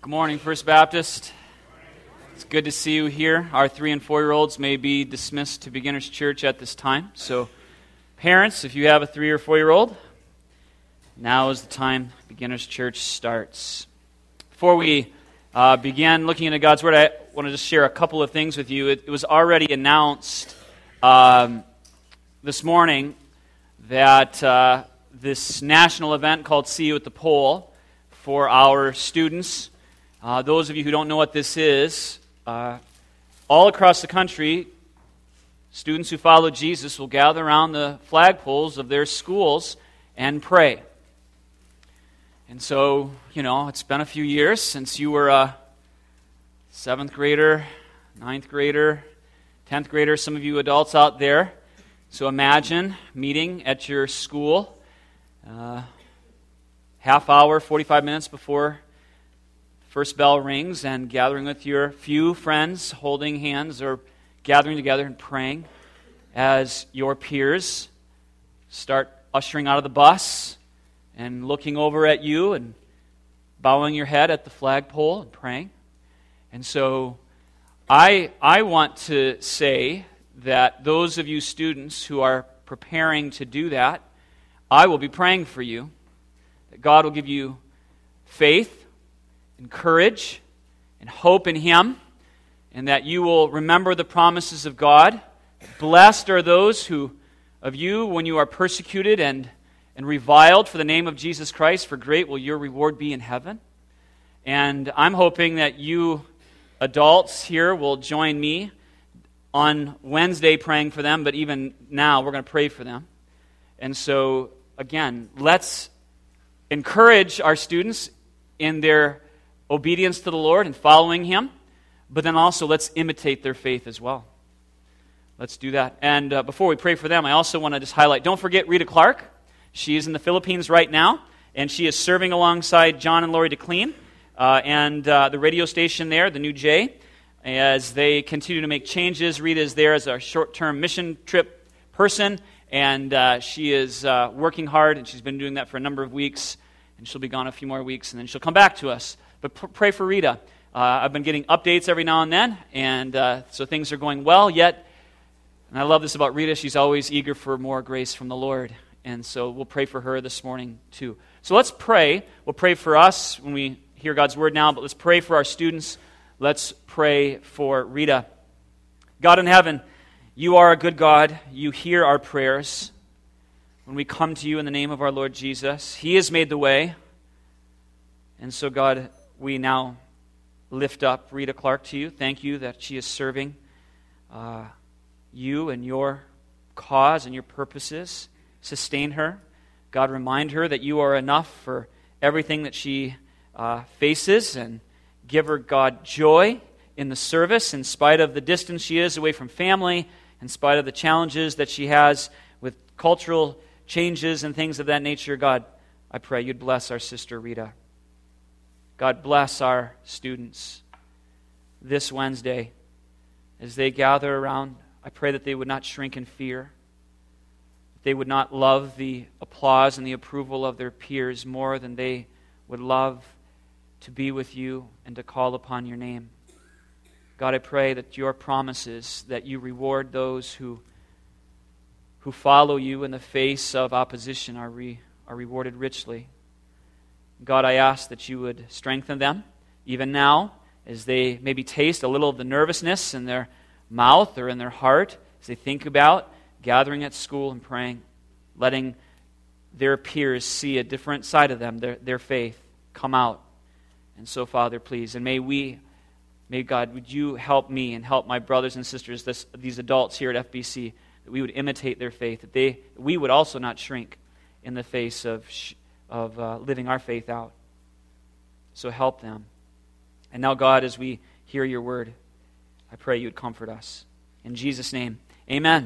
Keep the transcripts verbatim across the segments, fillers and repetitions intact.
Good morning, First Baptist. It's good to see you here. Our three and four-year-olds may be dismissed to Beginners Church at this time. So, parents, if you have a three or four-year-old, now is the time Beginners Church starts. Before we uh, begin looking into God's Word, I want to just share a couple of things with you. It, it was already announced um, this morning that uh, this national event called See You at the Pole for our students. Uh, those of you who don't know what this is, uh, all across the country, students who follow Jesus will gather around the flagpoles of their schools and pray. And so, you know, it's been a few years since you were a seventh grader, ninth grader, tenth grader, some of you adults out there. So imagine meeting at your school, uh, half hour, forty-five minutes before first bell rings, and gathering with your few friends, holding hands or gathering together and praying as your peers start ushering out of the bus and looking over at you and bowing your head at the flagpole and praying. And so I I want to say that those of you students who are preparing to do that, I will be praying for you, that God will give you faith and courage and hope in Him, and that you will remember the promises of God. Blessed are those who of you when you are persecuted and, and reviled for the name of Jesus Christ, for great will your reward be in heaven. And I'm hoping that you adults here will join me on Wednesday praying for them, but even now we're going to pray for them. And so, again, let's encourage our students in their obedience to the Lord and following Him, but then also let's imitate their faith as well. Let's do that. And uh, before we pray for them, I also want to just highlight, don't forget Rita Clark. She is in the Philippines right now, and she is serving alongside John and Lori DeClean uh, and uh, the radio station there, the New J, as they continue to make changes. Rita is there as a short-term mission trip person, and uh, she is uh, working hard, and she's been doing that for a number of weeks, and she'll be gone a few more weeks, and then she'll come back to us. But p- pray for Rita. Uh, I've been getting updates every now and then, and uh, so things are going well, yet, and I love this about Rita, she's always eager for more grace from the Lord, and so we'll pray for her this morning too. So let's pray. We'll pray for us when we hear God's Word now, but let's pray for our students. Let's pray for Rita. God in heaven, You are a good God. You hear our prayers when we come to You in the name of our Lord Jesus. He has made the way, and so God, we now lift up Rita Clark to You. Thank You that she is serving uh, You and Your cause and Your purposes. Sustain her. God, remind her that You are enough for everything that she uh, faces, and give her, God, joy in the service in spite of the distance she is away from family, in spite of the challenges that she has with cultural changes and things of that nature. God, I pray You'd bless our sister Rita. God, bless our students this Wednesday as they gather around. I pray that they would not shrink in fear. They would not love the applause and the approval of their peers more than they would love to be with You and to call upon Your name. God, I pray that Your promises, that You reward those who, who follow You in the face of opposition are, re, are rewarded richly. God, I ask that You would strengthen them, even now, as they maybe taste a little of the nervousness in their mouth or in their heart, as they think about gathering at school and praying, letting their peers see a different side of them, their, their faith, come out. And so, Father, please, and may we, may God, would You help me and help my brothers and sisters, this, these adults here at F B C, that we would imitate their faith, that they, we would also not shrink in the face of sh- of uh, living our faith out. So help them. And now, God, as we hear Your word, I pray You would comfort us. In Jesus' name, amen.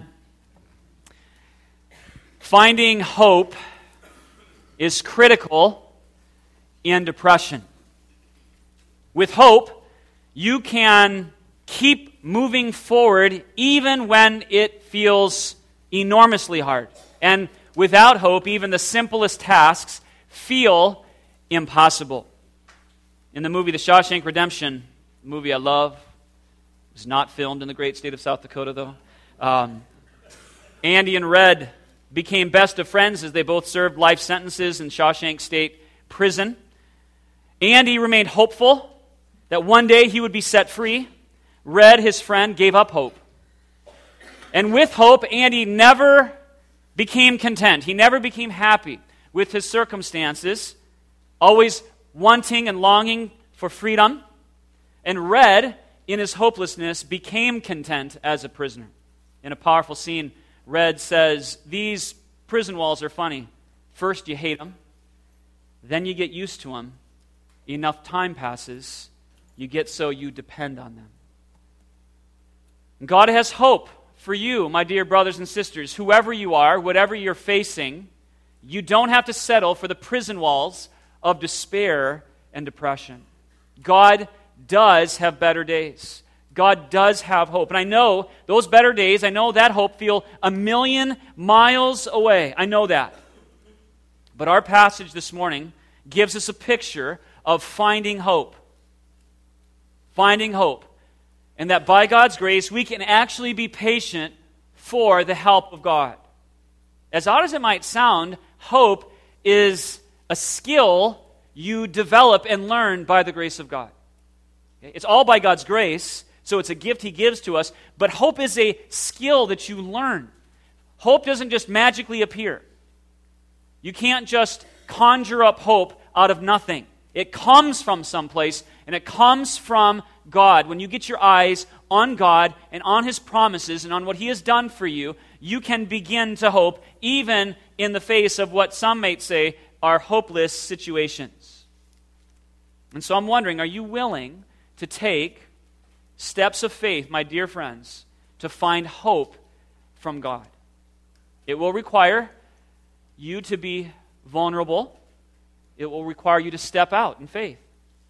Finding hope is critical in depression. With hope, you can keep moving forward even when it feels enormously hard. And without hope, even the simplest tasks feel impossible. In the movie The Shawshank Redemption, a movie I love, it was not filmed in the great state of South Dakota, though. Um, Andy and Red became best of friends as they both served life sentences in Shawshank State Prison. Andy remained hopeful that one day he would be set free. Red, his friend, gave up hope. And with hope, Andy never became content. He never became happy with his circumstances, always wanting and longing for freedom. And Red, in his hopelessness, became content as a prisoner. In a powerful scene, Red says, "These prison walls are funny. First you hate them, then you get used to them. Enough time passes, you get so you depend on them." And God has hope for you, my dear brothers and sisters. Whoever you are, whatever you're facing, you don't have to settle for the prison walls of despair and depression. God does have better days. God does have hope. And I know those better days, I know that hope feel a million miles away. I know that. But our passage this morning gives us a picture of finding hope. Finding hope. And that by God's grace, we can actually be patient for the help of God. As odd as it might sound, hope is a skill you develop and learn by the grace of God. It's all by God's grace, so it's a gift He gives to us, but hope is a skill that you learn. Hope doesn't just magically appear. You can't just conjure up hope out of nothing. It comes from someplace, and it comes from God. When you get your eyes on God and on His promises and on what He has done for you, you can begin to hope, even in the face of what some might say are hopeless situations. And so I'm wondering, are you willing to take steps of faith, my dear friends, to find hope from God? It will require you to be vulnerable. It will require you to step out in faith.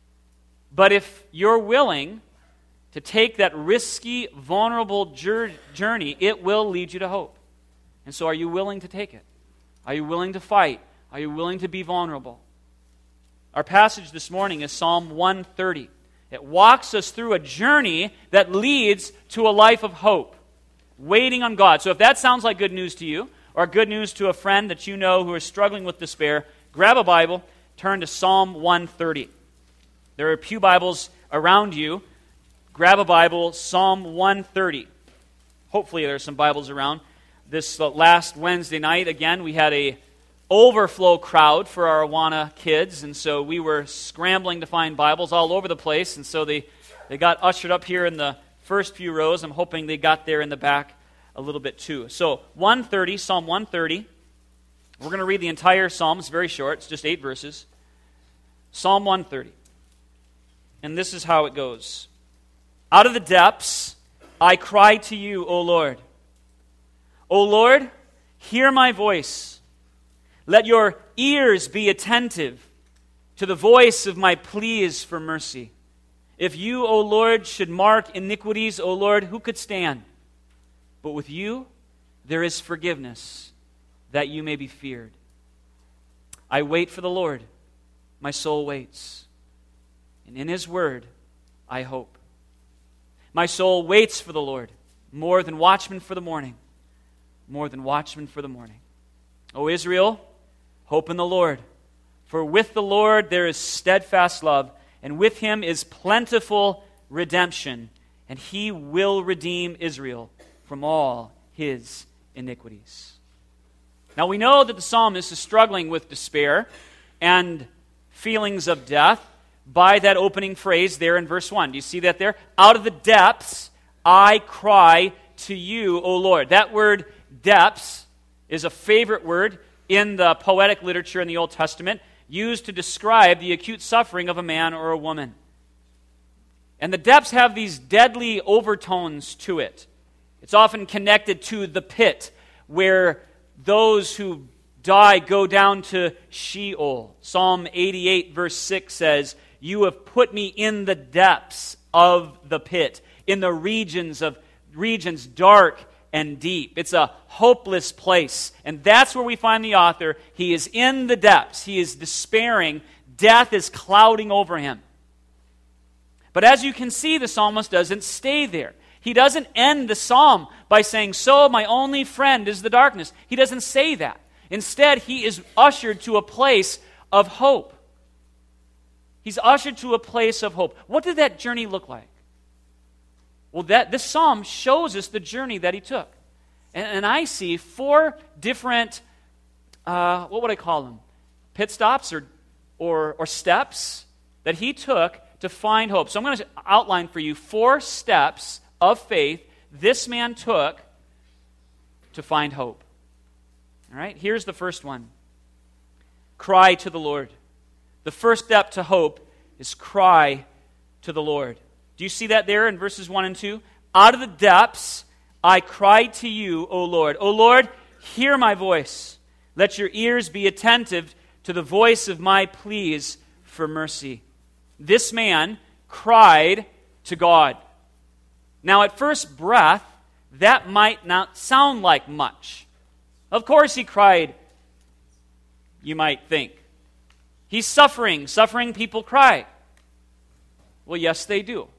But if you're willing to take that risky, vulnerable journey, it will lead you to hope. And so are you willing to take it? Are you willing to fight? Are you willing to be vulnerable? Our passage this morning is Psalm one thirty. It walks us through a journey that leads to a life of hope, waiting on God. So if that sounds like good news to you, or good news to a friend that you know who is struggling with despair, grab a Bible, turn to Psalm one thirty. There are pew Bibles around you. Grab a Bible, Psalm one thirty. Hopefully there are some Bibles around. This uh, last Wednesday night, again, we had a overflow crowd for our Awana kids, and so we were scrambling to find Bibles all over the place, and so they, they got ushered up here in the first few rows. I'm hoping they got there in the back a little bit too. So one thirty, Psalm one thirty. We're going to read the entire psalm. It's very short. It's just eight verses. Psalm one thirty. And this is how it goes. Out of the depths I cry to you, O Lord. O Lord, hear my voice. Let your ears be attentive to the voice of my pleas for mercy. If you, O Lord, should mark iniquities, O Lord, who could stand? But with you there is forgiveness, that you may be feared. I wait for the Lord. My soul waits. And in His word I hope. My soul waits for the Lord, more than watchmen for the morning. More than watchmen for the morning. O Israel, hope in the Lord. For with the Lord there is steadfast love, and with Him is plentiful redemption, and He will redeem Israel from all his iniquities. Now we know that the psalmist is struggling with despair and feelings of death by that opening phrase there in verse one. Do you see that there? Out of the depths I cry to you, O Lord. That word depths is a favorite word in the poetic literature in the Old Testament, used to describe the acute suffering of a man or a woman. And the depths have these deadly overtones to it. It's often connected to the pit, where those who die go down to Sheol. Psalm eighty-eight verse six says, "You have put me in the depths of the pit, in the regions of regions dark and deep." It's a hopeless place. And that's where we find the author. He is in the depths. He is despairing. Death is clouding over him. But as you can see, the psalmist doesn't stay there. He doesn't end the psalm by saying, "So my only friend is the darkness." He doesn't say that. Instead, he is ushered to a place of hope. He's ushered to a place of hope. What did that journey look like? Well, that this psalm shows us the journey that he took. And, and I see four different, uh, what would I call them? Pit stops or, or, or steps that he took to find hope. So I'm going to outline for you four steps of faith this man took to find hope. All right, here's the first one. Cry to the Lord. The first step to hope is cry to the Lord. Do you see that there in verses one and two? Out of the depths I cried to you, O Lord. O Lord, hear my voice. Let your ears be attentive to the voice of my pleas for mercy. This man cried to God. Now, at first breath, that might not sound like much. Of course he cried, you might think. He's suffering. Suffering people cry. Well, yes, they do.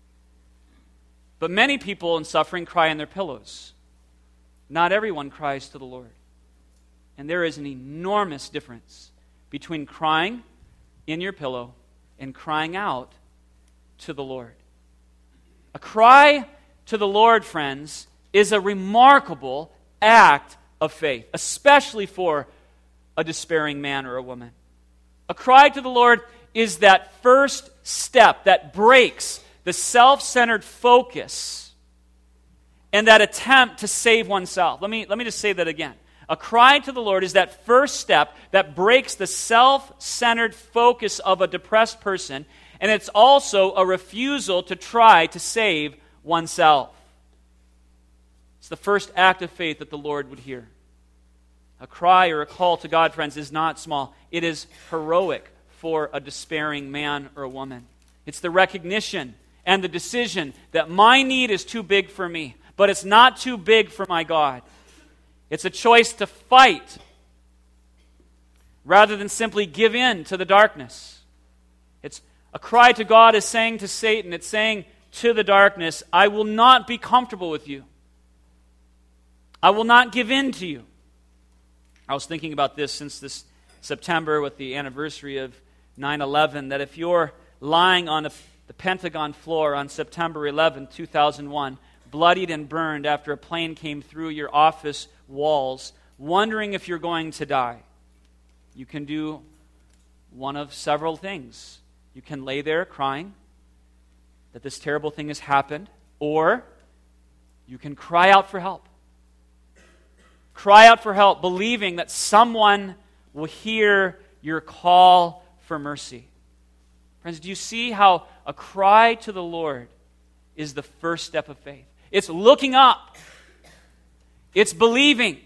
But many people in suffering cry in their pillows. Not everyone cries to the Lord. And there is an enormous difference between crying in your pillow and crying out to the Lord. A cry to the Lord, friends, is a remarkable act of faith, especially for a despairing man or a woman. A cry to the Lord is that first step that breaks the self-centered focus and that attempt to save oneself. Let me, let me just say that again. A cry to the Lord is that first step that breaks the self-centered focus of a depressed person, and it's also a refusal to try to save oneself. It's the first act of faith that the Lord would hear. A cry or a call to God, friends, is not small. It is heroic for a despairing man or a woman. It's the recognition and the decision that my need is too big for me, but it's not too big for my God. It's a choice to fight rather than simply give in to the darkness. It's a cry to God is saying to Satan, it's saying to the darkness, I will not be comfortable with you. I will not give in to you. I was thinking about this since this September with the anniversary of nine eleven, that if you're lying on a, the Pentagon floor on September eleventh, two thousand one, bloodied and burned after a plane came through your office walls, wondering if you're going to die, you can do one of several things. You can lay there crying that this terrible thing has happened, or you can cry out for help. Cry out for help, believing that someone will hear your call for mercy. Friends, do you see how a cry to the Lord is the first step of faith? It's looking up. It's believing.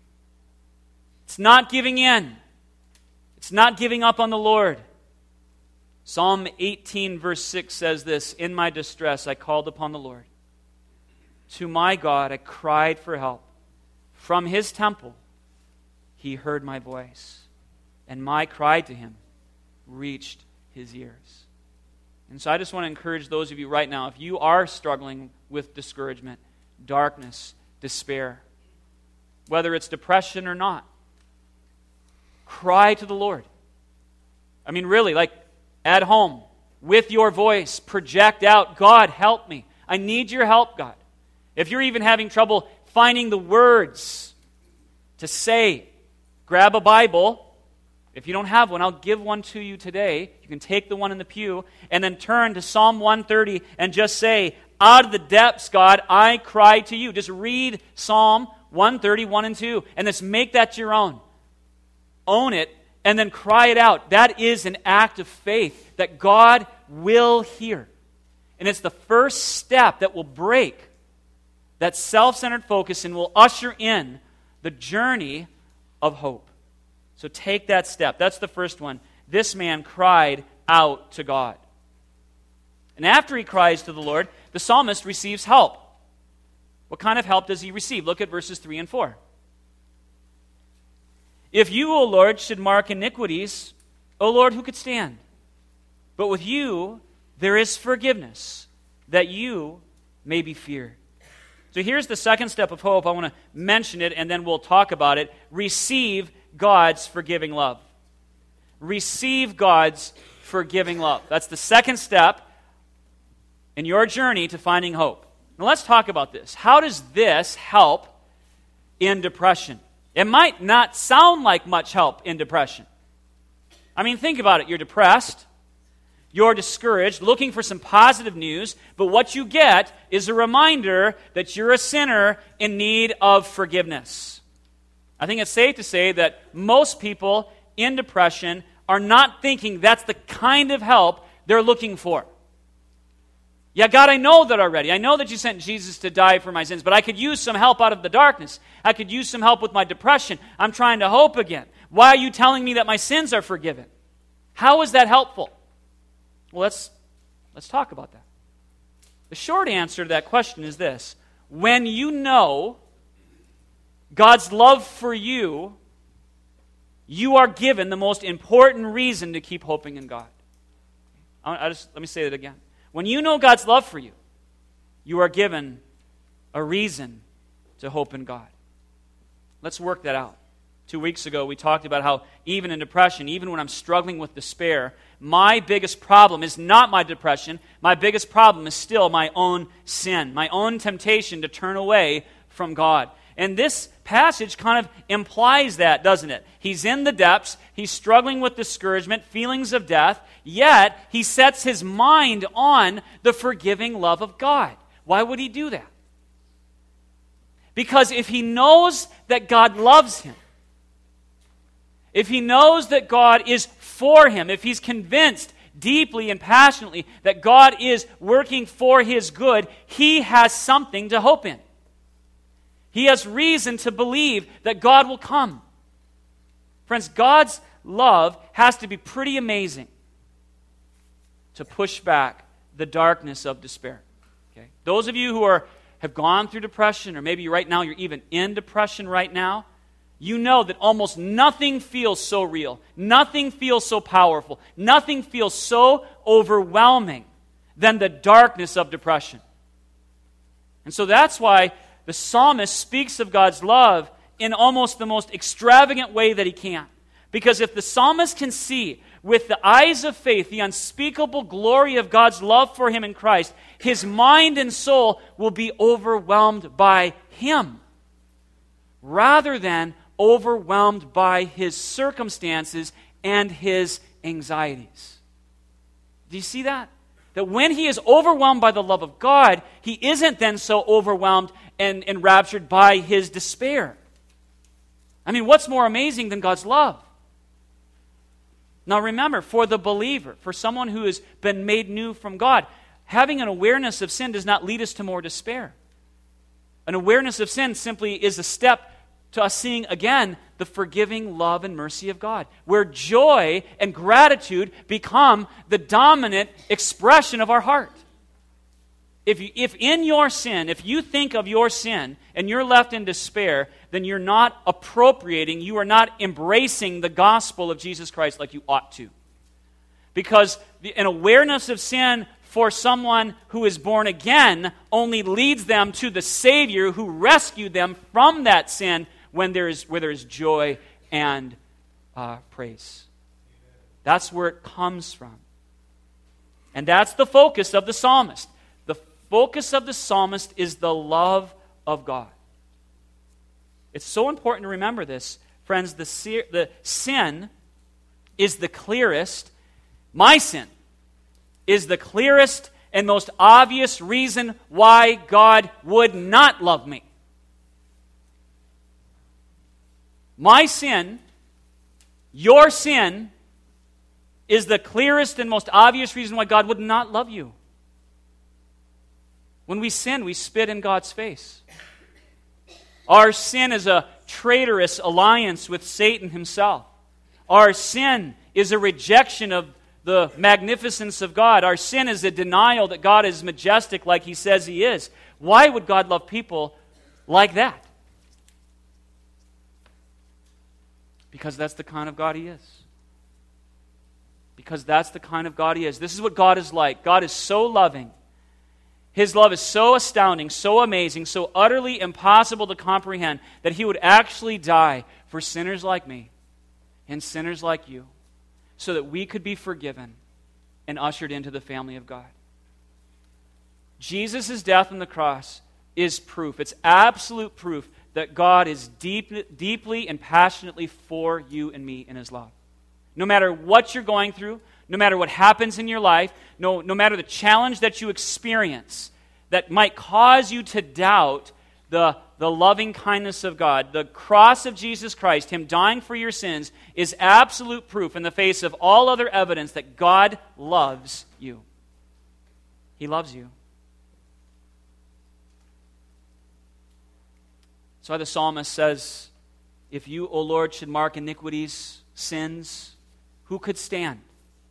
It's not giving in. It's not giving up on the Lord. Psalm eighteen verse six says this, in my distress I called upon the Lord. To my God I cried for help. From his temple he heard my voice, and my cry to him reached his ears. And so I just want to encourage those of you right now, if you are struggling with discouragement, darkness, despair, whether it's depression or not, cry to the Lord. I mean, really, like at home, with your voice, project out, God, help me. I need your help, God. If you're even having trouble finding the words to say, grab a Bible. If you don't have one, I'll give one to you today. You can take the one in the pew and then turn to Psalm one thirty and just say, out of the depths, God, I cry to you. Just read Psalm one thirty, one and two, and just make that your own. Own it, and then cry it out. That is an act of faith that God will hear. And it's the first step that will break that self-centered focus and will usher in the journey of hope. So take that step. That's the first one. This man cried out to God. And after he cries to the Lord, the psalmist receives help. What kind of help does he receive? Look at verses three and four. If you, O Lord, should mark iniquities, O Lord, who could stand? But with you there is forgiveness, that you may be feared. So here's the second step of hope. I want to mention it, and then we'll talk about it. Receive God's forgiving love. Receive God's forgiving love. That's the second step in your journey to finding hope. Now let's talk about this. How does this help in depression? It might not sound like much help in depression. I mean, think about it. You're depressed. You're discouraged, looking for some positive news, but what you get is a reminder that you're a sinner in need of forgiveness. I think it's safe to say that most people in depression are not thinking that's the kind of help they're looking for. Yeah, God, I know that already. I know that you sent Jesus to die for my sins, but I could use some help out of the darkness. I could use some help with my depression. I'm trying to hope again. Why are you telling me that my sins are forgiven? How is that helpful? Well, let's, let's talk about that. The short answer to that question is this. When you know God's love for you, you are given the most important reason to keep hoping in God. I, I just, let me say that again. When you know God's love for you, you are given a reason to hope in God. Let's work that out. Two weeks ago, we talked about how even in depression, even when I'm struggling with despair, my biggest problem is not my depression. My biggest problem is still my own sin, my own temptation to turn away from God. And this passage kind of implies that, doesn't it? He's in the depths, he's struggling with discouragement, feelings of death, yet he sets his mind on the forgiving love of God. Why would he do that? Because if he knows that God loves him, if he knows that God is for him, if he's convinced deeply and passionately that God is working for his good, he has something to hope in. He has reason to believe that God will come. Friends, God's love has to be pretty amazing to push back the darkness of despair. Okay? Those of you who are have gone through depression, or maybe right now you're even in depression right now, you know that almost nothing feels so real, nothing feels so powerful, nothing feels so overwhelming than the darkness of depression. And so that's why the psalmist speaks of God's love in almost the most extravagant way that he can. Because if the psalmist can see with the eyes of faith the unspeakable glory of God's love for him in Christ, his mind and soul will be overwhelmed by him, rather than overwhelmed by his circumstances and his anxieties. Do you see that? That when he is overwhelmed by the love of God, he isn't then so overwhelmed and enraptured by his despair. I mean, what's more amazing than God's love? Now remember, for the believer, for someone who has been made new from God, having an awareness of sin does not lead us to more despair. An awareness of sin simply is a step to us seeing again the forgiving love and mercy of God, where joy and gratitude become the dominant expression of our heart. If, you, if in your sin, if you think of your sin and you're left in despair, then you're not appropriating, you are not embracing the gospel of Jesus Christ like you ought to. Because the, an awareness of sin for someone who is born again only leads them to the Savior who rescued them from that sin when there is, where there is joy and uh, praise. That's where it comes from. And that's the focus of the psalmist. The focus of the psalmist is the love of God. It's so important to remember this. Friends, the, the sin is the clearest, my sin is the clearest and most obvious reason why God would not love me. My sin, your sin, is the clearest and most obvious reason why God would not love you. When we sin, we spit in God's face. Our sin is a traitorous alliance with Satan himself. Our sin is a rejection of the magnificence of God. Our sin is a denial that God is majestic like he says he is. Why would God love people like that? Because that's the kind of God he is. because that's the kind of God He is. This is what God is like. God is so loving. His love is so astounding, so amazing, so utterly impossible to comprehend that He would actually die for sinners like me and sinners like you so that we could be forgiven and ushered into the family of God. Jesus' death on the cross is proof. It's absolute proof that God is deep, deeply and passionately for you and me in His love. No matter what you're going through, no matter what happens in your life, no, no matter the challenge that you experience that might cause you to doubt the, the loving kindness of God, the cross of Jesus Christ, Him dying for your sins, is absolute proof in the face of all other evidence that God loves you. He loves you. That's why the psalmist says, if you, O Lord, should mark iniquities, sins, who could stand?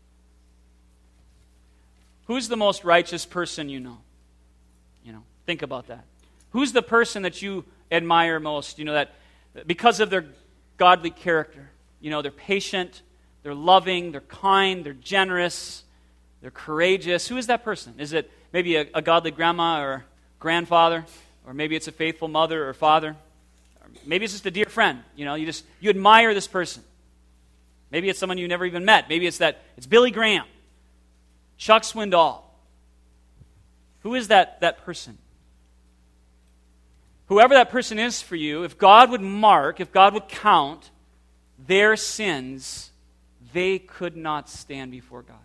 Who's the most righteous person you know? You know, think about that. Who's the person that you admire most? You know, that because of their godly character, you know, they're patient, they're loving, they're kind, they're generous, they're courageous. Who is that person? Is it maybe a, a godly grandma or grandfather? Or maybe it's a faithful mother or father? Or maybe it's just a dear friend. You know, you just, you admire this person. Maybe it's someone you never even met. Maybe it's that, it's Billy Graham, Chuck Swindoll. Who is that, that person? Whoever that person is for you, if God would mark, if God would count their sins, they could not stand before God.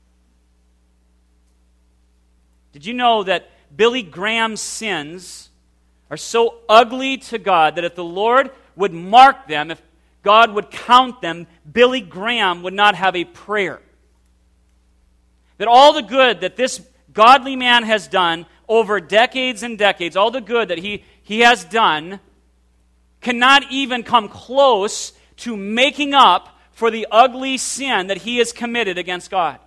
Did you know that Billy Graham's sins are so ugly to God that if the Lord would mark them, if God would count them, Billy Graham would not have a prayer? That all the good that this godly man has done over decades and decades, all the good that he, he has done, cannot even come close to making up for the ugly sin that he has committed against God.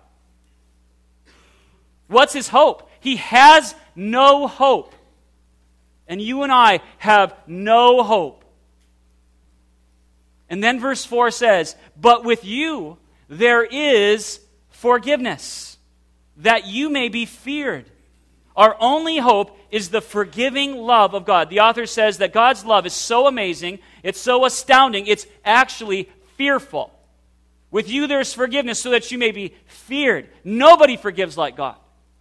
What's his hope? He has no hope. And you and I have no hope. And then verse four says, but with you there is forgiveness, that you may be feared. Our only hope is the forgiving love of God. The author says that God's love is so amazing, it's so astounding, it's actually fearful. With you there's forgiveness so that you may be feared. Nobody forgives like God.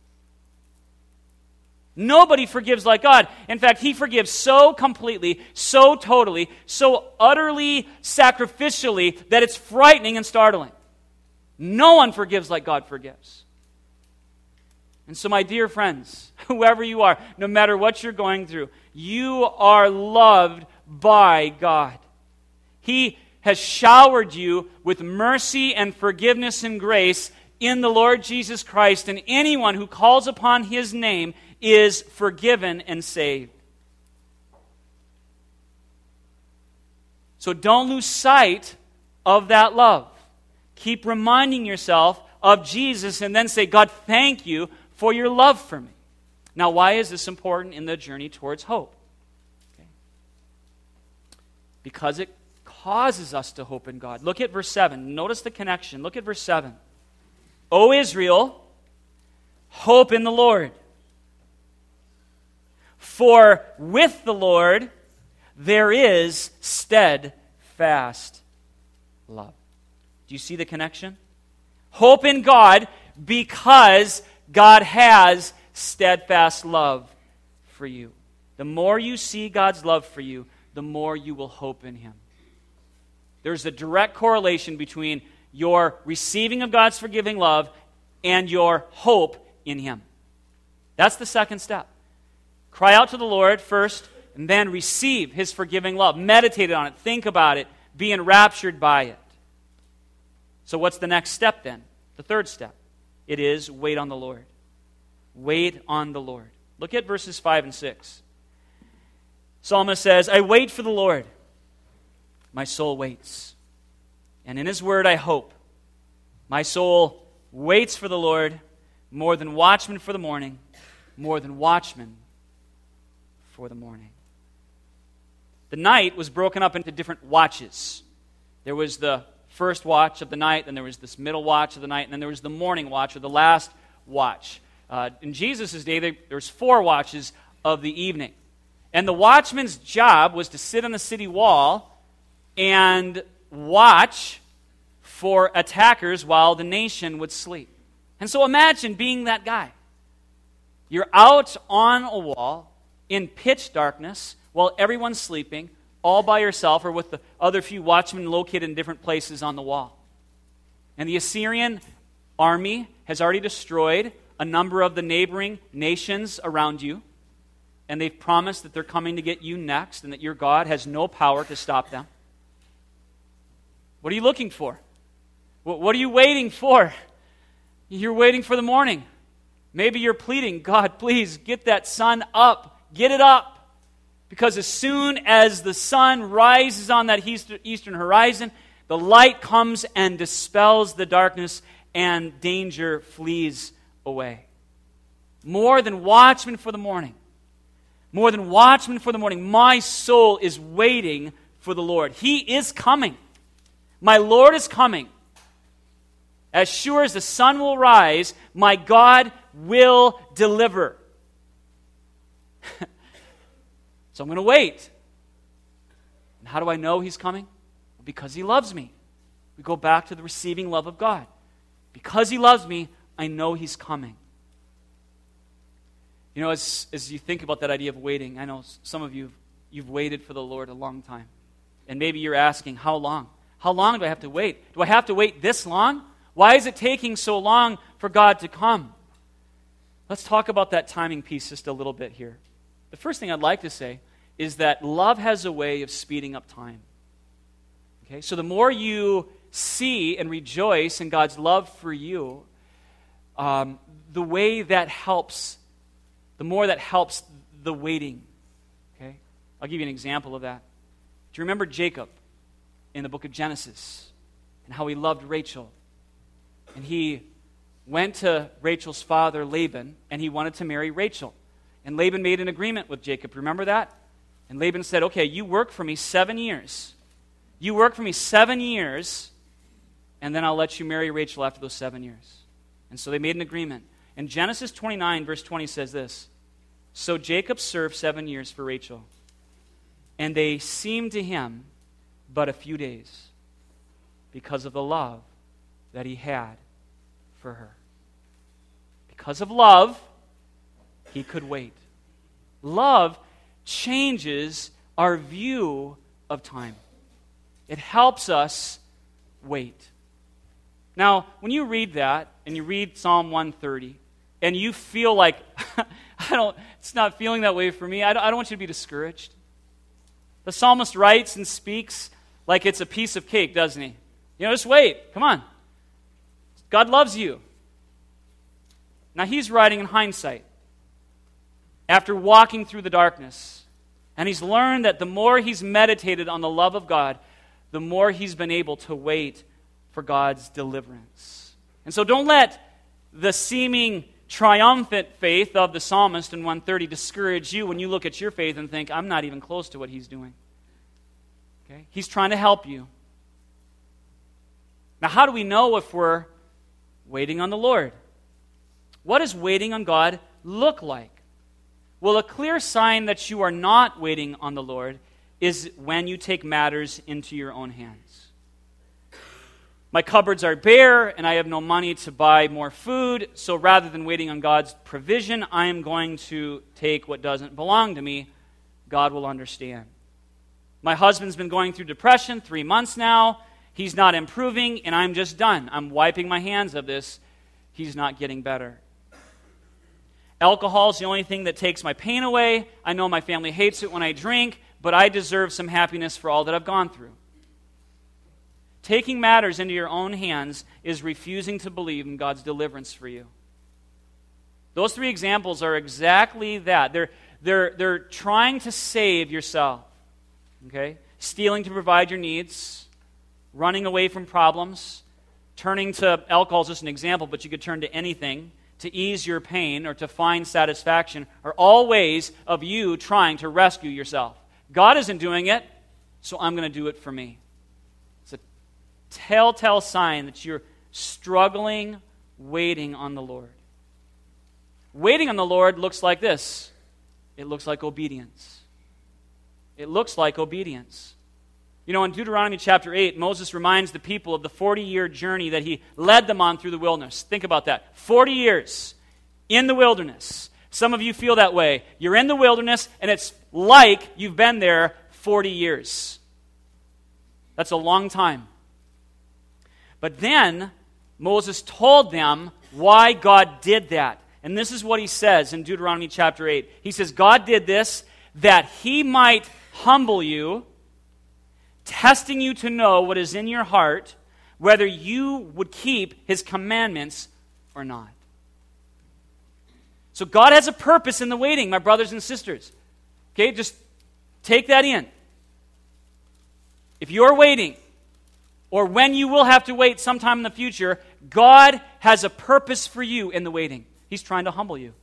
Nobody forgives like God. In fact, He forgives so completely, so totally, so utterly sacrificially that it's frightening and startling. No one forgives like God forgives. And so, my dear friends, whoever you are, no matter what you're going through, you are loved by God. He has showered you with mercy and forgiveness and grace in the Lord Jesus Christ, and anyone who calls upon His name is forgiven and saved. So don't lose sight of that love. Keep reminding yourself of Jesus and then say, God, thank you for your love for me. Now, why is this important in the journey towards hope? Okay. Because it causes us to hope in God. Look at verse seven. Notice the connection. Look at verse seven. O Israel, hope in the Lord. For with the Lord there is steadfast love. Do you see the connection? Hope in God because God has steadfast love for you. The more you see God's love for you, the more you will hope in Him. There's a direct correlation between your receiving of God's forgiving love and your hope in Him. That's the second step. Cry out to the Lord first, and then receive His forgiving love. Meditate on it. Think about it. Be enraptured by it. So what's the next step then? The third step. It is wait on the Lord. Wait on the Lord. Look at verses five and six. Psalmist says, I wait for the Lord. My soul waits. And in His word I hope. My soul waits for the Lord more than watchmen for the morning, more than watchmen for the morning. The night was broken up into different watches. There was the first watch of the night, then there was this middle watch of the night, and then there was the morning watch, or the last watch. Uh, in Jesus' day, there, there was four watches of the evening. And the watchman's job was to sit on the city wall and watch for attackers while the nation would sleep. And so imagine being that guy. You're out on a wall in pitch darkness while everyone's sleeping, all by yourself or with the other few watchmen located in different places on the wall. And the Assyrian army has already destroyed a number of the neighboring nations around you, and they've promised that they're coming to get you next and that your God has no power to stop them. What are you looking for? What are you waiting for? You're waiting for the morning. Maybe you're pleading, God, please get that sun up. Get it up. Because as soon as the sun rises on that eastern horizon, the light comes and dispels the darkness and danger flees away. More than watchmen for the morning. More than watchmen for the morning. My soul is waiting for the Lord. He is coming. My Lord is coming. As sure as the sun will rise, my God will deliver. So I'm going to wait. And how do I know He's coming? Because He loves me. We go back to the receiving love of God. Because He loves me, I know He's coming. You know, as, as you think about that idea of waiting, I know some of you, you've waited for the Lord a long time. And maybe you're asking, how long? How long do I have to wait? Do I have to wait this long? Why is it taking so long for God to come? Let's talk about that timing piece just a little bit here. The first thing I'd like to say is that love has a way of speeding up time. Okay, so the more you see and rejoice in God's love for you, um, the way that helps, the more that helps the waiting. Okay, I'll give you an example of that. Do you remember Jacob in the book of Genesis and how he loved Rachel? And he went to Rachel's father, Laban, and he wanted to marry Rachel. And Laban made an agreement with Jacob. Remember that? And Laban said, okay, you work for me seven years. You work for me seven years, and then I'll let you marry Rachel after those seven years. And so they made an agreement. And Genesis twenty-nine, verse twenty says this, so Jacob served seven years for Rachel, and they seemed to him but a few days because of the love that he had for her. Because of love, he could wait. Love changes our view of time. It helps us wait. Now, when you read that, and you read Psalm one thirty, and you feel like, I don't, it's not feeling that way for me, I don't, I don't want you to be discouraged. The psalmist writes and speaks like it's a piece of cake, doesn't he? You know, just wait. Come on. God loves you. Now, he's writing in hindsight, after walking through the darkness. And he's learned that the more he's meditated on the love of God, the more he's been able to wait for God's deliverance. And so don't let the seeming triumphant faith of the psalmist in one thirty discourage you when you look at your faith and think, I'm not even close to what he's doing. Okay? He's trying to help you. Now, how do we know if we're waiting on the Lord? What does waiting on God look like? Well, a clear sign that you are not waiting on the Lord is when you take matters into your own hands. My cupboards are bare, and I have no money to buy more food, so rather than waiting on God's provision, I am going to take what doesn't belong to me. God will understand. My husband's been going through depression three months now. He's not improving, and I'm just done. I'm wiping my hands of this. He's not getting better. Alcohol is the only thing that takes my pain away. I know my family hates it when I drink, but I deserve some happiness for all that I've gone through. Taking matters into your own hands is refusing to believe in God's deliverance for you. Those three examples are exactly that. They're, they're, they're trying to save yourself. Okay? Stealing to provide your needs, running away from problems, turning to alcohol is just an example, but you could turn to anything to ease your pain or to find satisfaction are all ways of you trying to rescue yourself. God isn't doing it, so I'm going to do it for me. It's a telltale sign that you're struggling, waiting on the Lord. Waiting on the Lord looks like this. It looks like obedience. It looks like obedience. You know, in Deuteronomy chapter eight, Moses reminds the people of the forty-year journey that he led them on through the wilderness. Think about that. forty years in the wilderness. Some of you feel that way. You're in the wilderness, and it's like you've been there forty years. That's a long time. But then, Moses told them why God did that. And this is what he says in Deuteronomy chapter eight. He says, God did this that he might humble you, testing you to know what is in your heart, whether you would keep his commandments or not. So God has a purpose in the waiting, my brothers and sisters. Okay, just take that in. If you're waiting, or when you will have to wait sometime in the future, God has a purpose for you in the waiting. He's trying to humble you.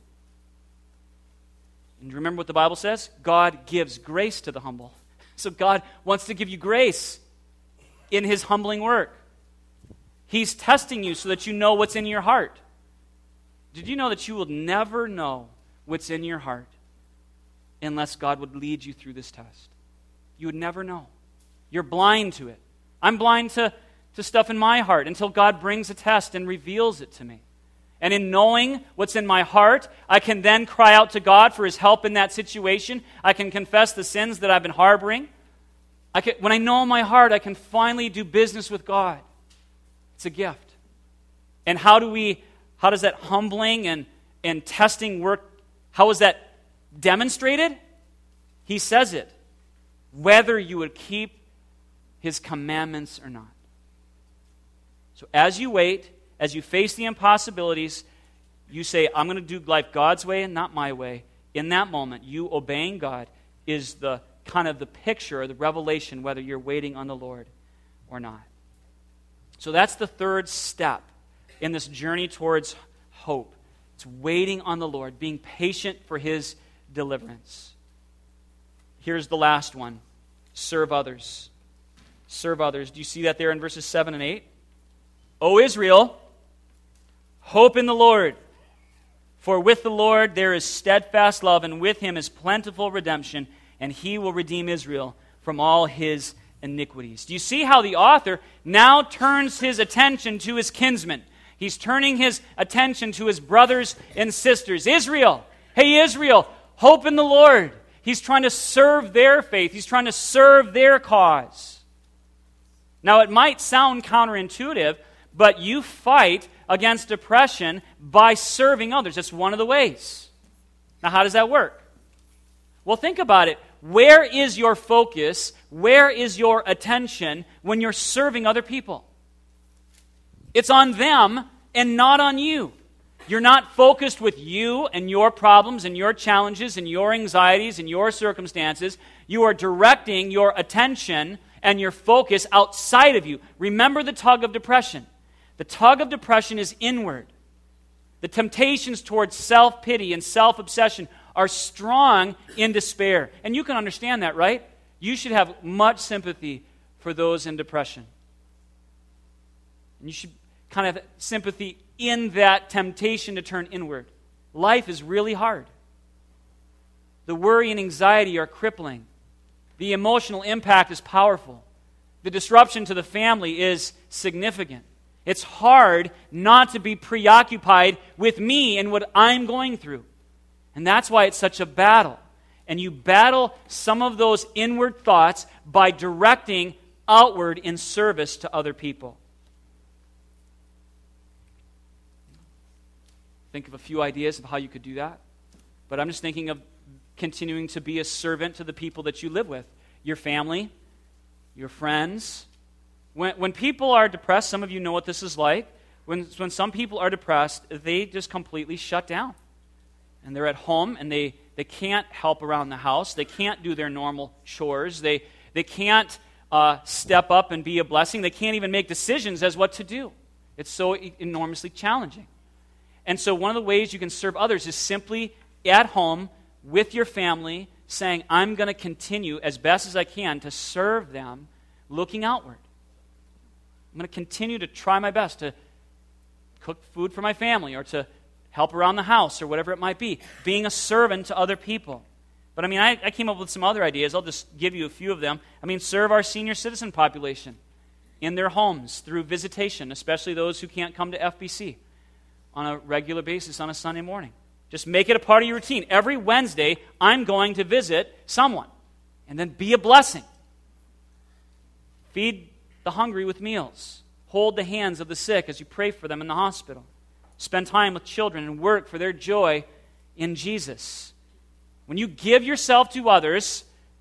And remember what the Bible says? God gives grace to the humble. So God wants to give you grace in his humbling work. He's testing you so that you know what's in your heart. Did you know that you will never know what's in your heart unless God would lead you through this test? You would never know. You're blind to it. I'm blind to, to stuff in my heart until God brings a test and reveals it to me. And in knowing what's in my heart, I can then cry out to God for his help in that situation. I can confess the sins that I've been harboring. I can, when I know in my heart, I can finally do business with God. It's a gift. And how do we, how does that humbling and, and testing work? How is that demonstrated? He says it. Whether you would keep his commandments or not. So as you wait, as you face the impossibilities, you say, I'm going to do life God's way and not my way. In that moment, you obeying God is the kind of the picture or the revelation whether you're waiting on the Lord or not. So that's the third step in this journey towards hope. It's waiting on the Lord, being patient for his deliverance. Here's the last one. Serve others. Serve others. Do you see that there in verses seven and eight? O Israel, hope in the Lord. For with the Lord there is steadfast love, and with him is plentiful redemption, and he will redeem Israel from all his iniquities. Do you see how the author now turns his attention to his kinsmen? He's turning his attention to his brothers and sisters. Israel, hey Israel, hope in the Lord. He's trying to serve their faith. He's trying to serve their cause. Now it might sound counterintuitive, but you fight against depression by serving others. That's one of the ways. Now, how does that work? Well, think about it. Where is your focus? Where is your attention when you're serving other people? It's on them and not on you. You're not focused with you and your problems and your challenges and your anxieties and your circumstances. You are directing your attention and your focus outside of you. Remember the tug of depression. The tug of depression is inward. The temptations towards self-pity and self-obsession are strong in despair. And you can understand that, right? You should have much sympathy for those in depression. And you should kind of have sympathy in that temptation to turn inward. Life is really hard. The worry and anxiety are crippling. The emotional impact is powerful. The disruption to the family is significant. It's hard not to be preoccupied with me and what I'm going through. And that's why it's such a battle. And you battle some of those inward thoughts by directing outward in service to other people. Think of a few ideas of how you could do that. But I'm just thinking of continuing to be a servant to the people that you live with. Your family, your friends. When, when people are depressed, some of you know what this is like. When, when some people are depressed, they just completely shut down. And they're at home, and they, they can't help around the house. They can't do their normal chores. They, they can't uh, step up and be a blessing. They can't even make decisions as what to do. It's so e- enormously challenging. And so one of the ways you can serve others is simply at home with your family, saying, I'm going to continue as best as I can to serve them, looking outward. I'm going to continue to try my best to cook food for my family or to help around the house or whatever it might be. Being a servant to other people. But I mean, I, I came up with some other ideas. I'll just give you a few of them. I mean, serve our senior citizen population in their homes through visitation, especially those who can't come to F B C on a regular basis on a Sunday morning. Just make it a part of your routine. Every Wednesday, I'm going to visit someone. And then be a blessing. Feed the hungry with meals. Hold the hands of the sick as you pray for them in the hospital. Spend time with children and work for their joy in Jesus. When you give yourself to others,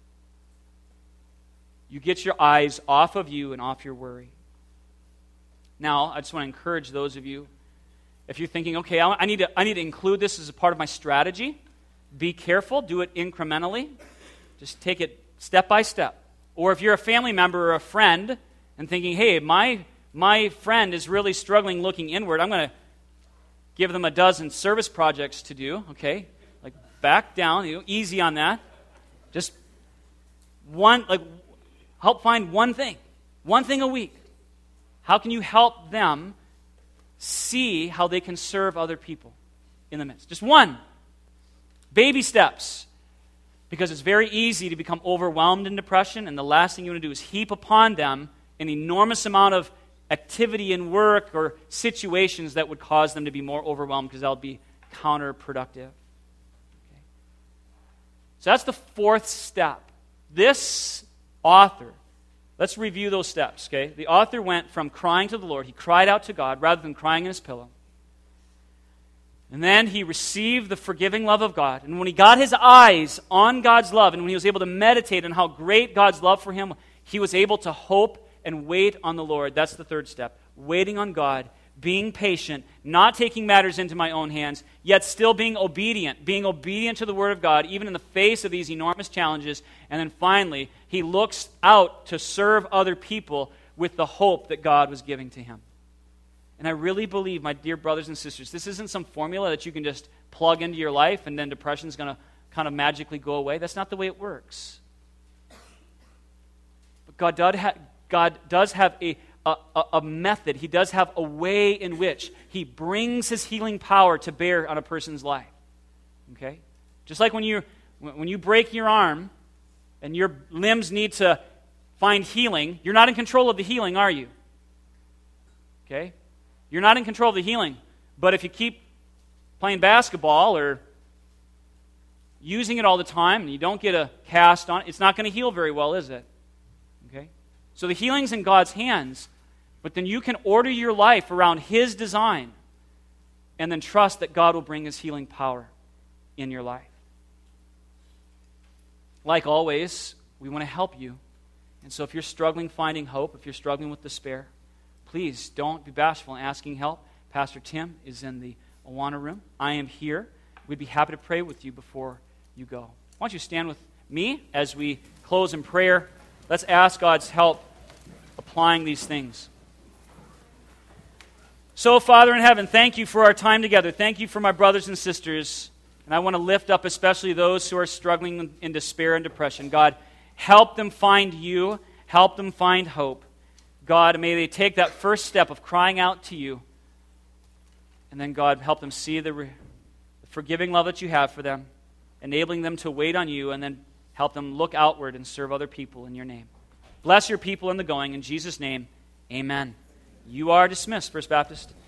you get your eyes off of you and off your worry. Now, I just want to encourage those of you, if you're thinking, okay, I need to, I need to include this as a part of my strategy, be careful, do it incrementally. Just take it step by step. Or if you're a family member or a friend and thinking, hey, my, my friend is really struggling looking inward, I'm going to give them a dozen service projects to do, okay? Like, back down, you know, easy on that. Just one, like, help find one thing, one thing a week. How can you help them see how they can serve other people in the midst? Just one. Baby steps. Because it's very easy to become overwhelmed in depression, and the last thing you want to do is heap upon them an enormous amount of activity and work or situations that would cause them to be more overwhelmed because that would be counterproductive. Okay. So that's the fourth step. This author, let's review those steps, okay? The author went from crying to the Lord. He cried out to God rather than crying in his pillow. And then he received the forgiving love of God. And when he got his eyes on God's love, and when he was able to meditate on how great God's love for him, he was able to hope and wait on the Lord. That's the third step. Waiting on God, being patient, not taking matters into my own hands, yet still being obedient, being obedient to the Word of God, even in the face of these enormous challenges. And then finally, he looks out to serve other people with the hope that God was giving to him. And I really believe, my dear brothers and sisters, this isn't some formula that you can just plug into your life and then depression's going to kind of magically go away. That's not the way it works. But God does, ha- God does have a, a, a method. He does have a way in which He brings His healing power to bear on a person's life. Okay? Just like when you when you break your arm and your limbs need to find healing, you're not in control of the healing, are you? Okay? You're not in control of the healing. But if you keep playing basketball or using it all the time and you don't get a cast on it, it's not going to heal very well, is it? Okay? So the healing's in God's hands, but then you can order your life around His design and then trust that God will bring His healing power in your life. Like always, we want to help you. And so if you're struggling finding hope, if you're struggling with despair, please don't be bashful in asking help. Pastor Tim is in the Awana room. I am here. We'd be happy to pray with you before you go. Why don't you stand with me as we close in prayer? Let's ask God's help applying these things. So, Father in heaven, thank you for our time together. Thank you for my brothers and sisters. And I want to lift up especially those who are struggling in despair and depression. God, help them find you. Help them find hope. God, may they take that first step of crying out to you. And then, God, help them see the, re- the forgiving love that you have for them, enabling them to wait on you, and then help them look outward and serve other people in your name. Bless your people in the going. In Jesus' name, amen. You are dismissed, First Baptist.